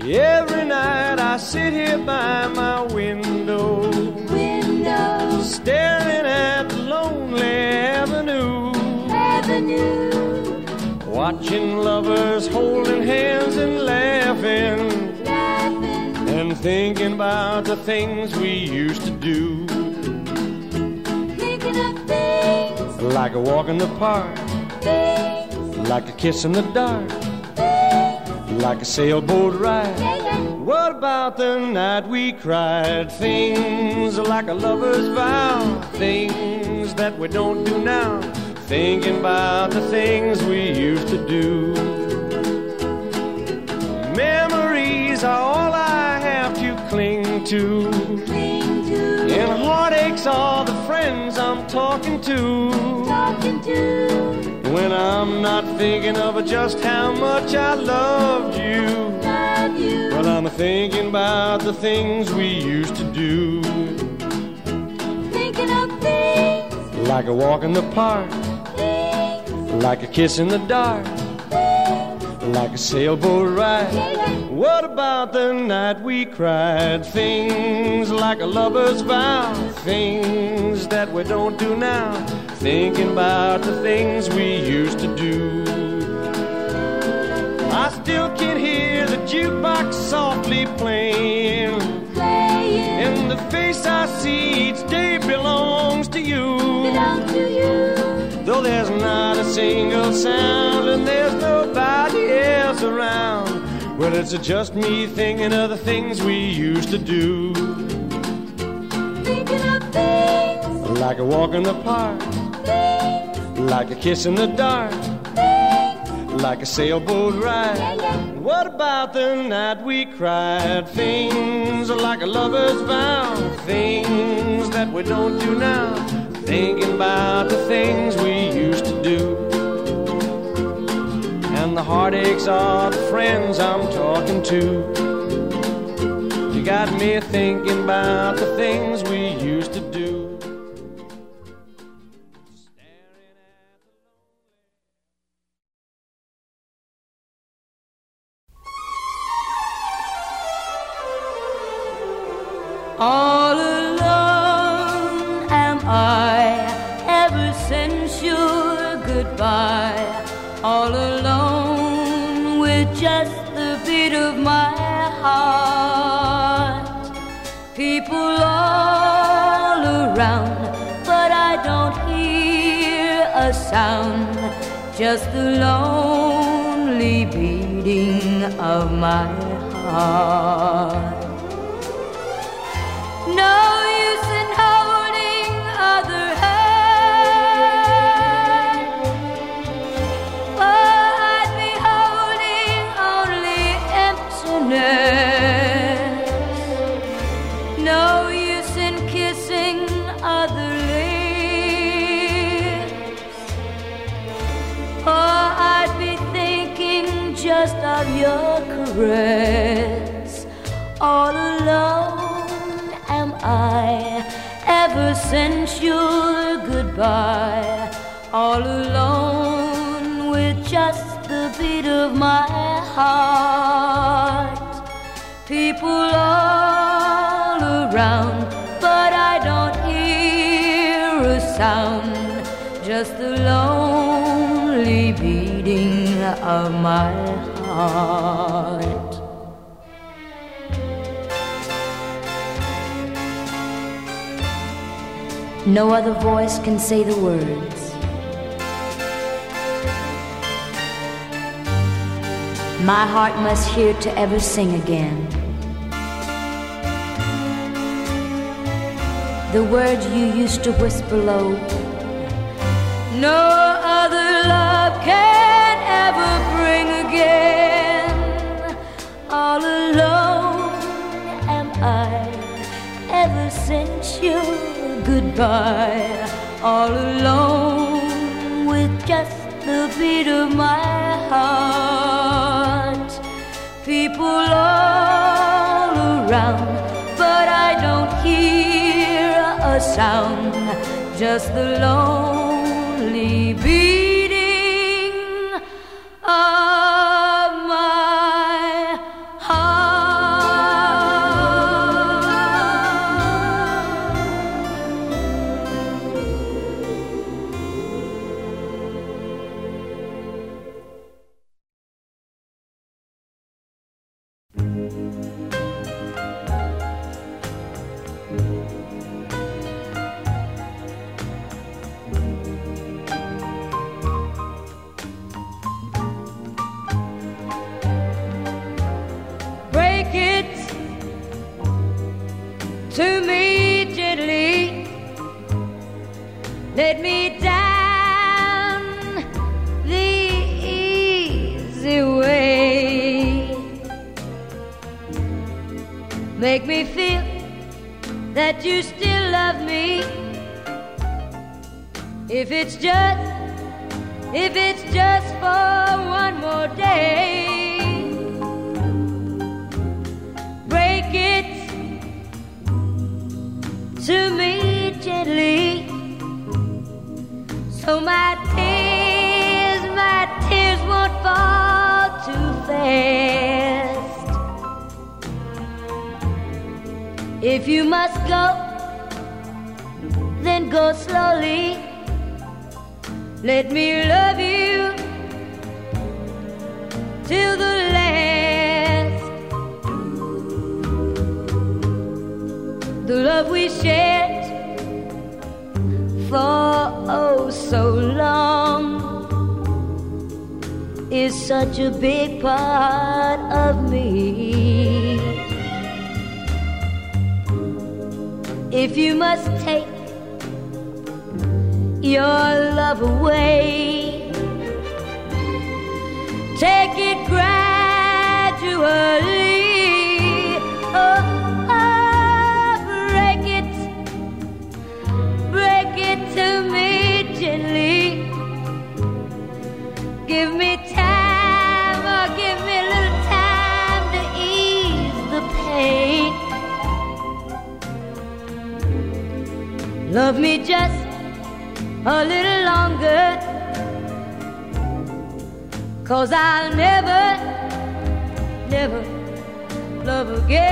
Every night I sit here by my window, staring at the lonely avenue, watching lovers holding hands and laughing, and thinking about the things we used to do. Thinking of things like a walk in the park, things, like a kiss in the dark, things, like a sailboat ride. yeah. What about the night we cried? Things like a lover's vow, things that we don't do now. Thinking about the things we used to do. Memories are all I have to cling to, and heartaches are the friends I'm talking to. When I'm not thinking of just how much I loved you, well, I'm thinking about the things we used to do. Thinking of things like a walk in the park, things, like a kiss in the dark, like a sailboat ride. What about the night we cried? Things like a lover's vow, things that we don't do now. Thinking about the things we used to do. I still can hear the jukebox softly playing, and the face I see each day belongs to you. Though there's not a single sound and there's nobody else around, well, it's just me thinking of the things we used to do. Thinking of things like a walk in the park, like a kiss in the dark, like a sailboat ride. What about the night we cried? Things like a lover's vow, things that we don't do now. Thinking about the things we used to do, and the heartaches are the friends I'm talking to. You got me thinking about the things we used to do. All alone am I ever since your goodbye. All alone with just the beat of my heart. People all around, but I don't hear a sound. Just the lonely beating of my heart. No use in holding other hand, for I'd be holding only emptiness. No use in kissing other lips, for I'd be thinking just of your caress. All alone am I ever since your goodbye. All alone with just the beat of my heart. People all around, but I don't hear a sound. Just the lonely beating of my heart. No other voice can say the words. My heart must hear to ever sing again. The words you used to whisper low. No other love can ever bring again. All alone am I ever since you goodbye. All alone with just the beat of my heart. People all around, but I don't hear a sound. Just the lonely beating of my heart. Make me feel that you still love me. If it's just for one more day, break it to me gently, so my tears won't fall too fast. If you must go, then go slowly. Let me love you till the last. The love we shared for oh so long is such a big part of me. If you must take your love away, take it gradually. Oh, break it to me gently. Give me time, or give me a little time to ease the pain. Love me just a little longer, 'cause I'll never, never love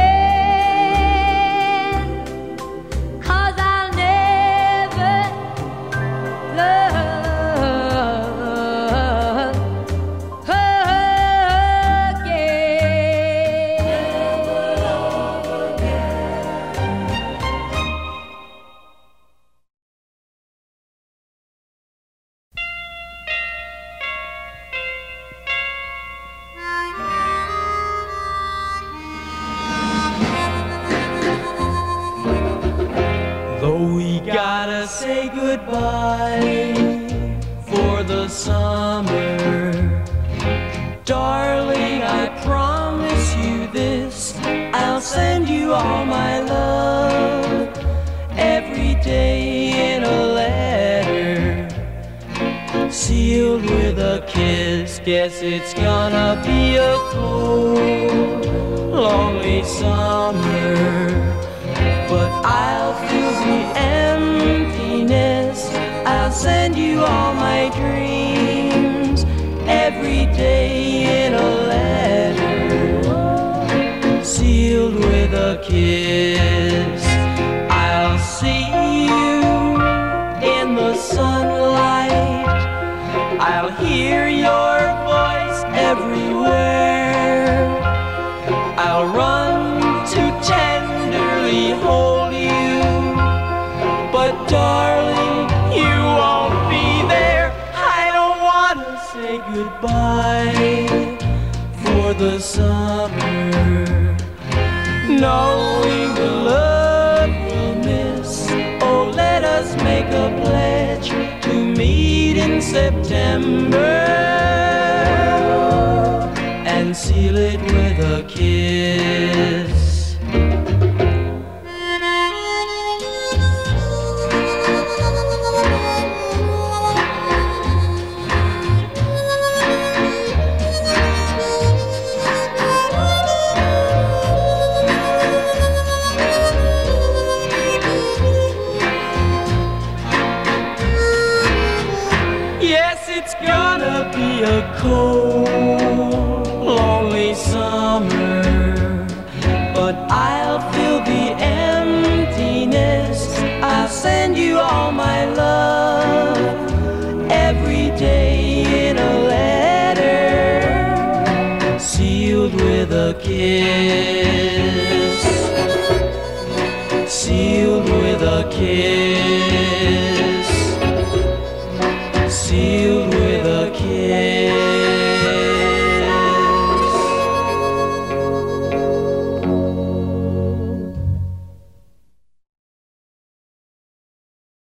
again. 'Cause I'll never love again. Gotta say goodbye for the summer. Darling, I promise you this, I'll send you all my love every day in a letter, sealed with a kiss. Guess it's gonna be a cold, lonely summer, but I'll feel the emptiness. I'll send you all my dreams every day in a letter, sealed with a kiss. I'll see you in the sunlight, I'll hear your voice everywhere, I'll run to tenderly hold you, but darling, you won't be there. I don't want to say goodbye for the summer, knowing the love we'll miss. Oh, let us make a pledge to meet in September and seal it with a kiss. A cold, lonely summer, but I'll feel the emptiness. I'll send you all my love every day in a letter, sealed with a kiss, sealed with a kiss.